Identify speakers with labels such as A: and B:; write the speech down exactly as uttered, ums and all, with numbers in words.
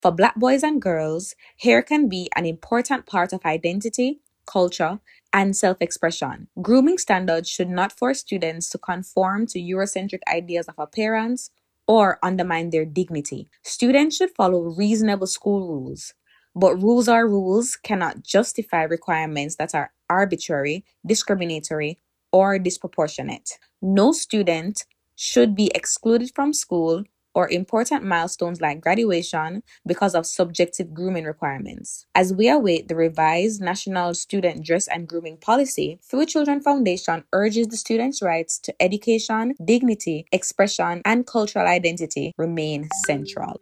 A: For Black boys and girls, hair can be an important part of identity, culture, and self expression. Grooming standards should not force students to conform to Eurocentric ideas of appearance or undermine their dignity. Students should follow reasonable school rules, but rules are rules cannot justify requirements that are arbitrary, discriminatory, or disproportionate. No student should be excluded from school or important milestones like graduation because of subjective grooming requirements. As we await the revised National Student Dress and Grooming Policy, Through Children Foundation urges the students' rights to education, dignity, expression, and cultural identity remain central.